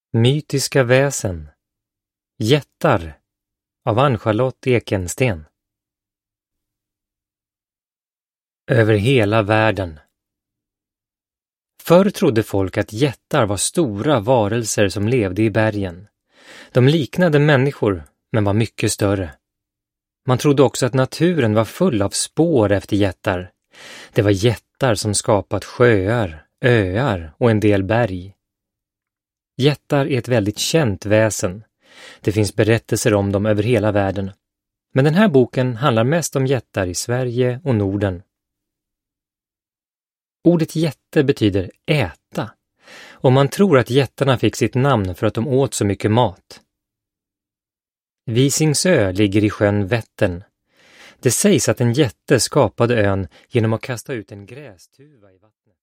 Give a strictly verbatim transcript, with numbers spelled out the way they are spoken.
Mytiska väsen. Jättar av Ann-Charlotte Ekensten. Över hela världen. Förr trodde folk att jättar var stora varelser som levde i bergen. De liknade människor, men var mycket större. Man trodde också att naturen var full av spår efter jättar. Det var jättar som skapat sjöar, öar och en del berg. Jättar är ett väldigt känt väsen. Det finns berättelser om dem över hela världen. Men den här boken handlar mest om jättar i Sverige och Norden. Ordet jätte betyder äta, och man tror att jättarna fick sitt namn för att de åt så mycket mat. Visingsö ligger i sjön Vättern. Det sägs att en jätte skapade ön genom att kasta ut en grästuva i vattnet.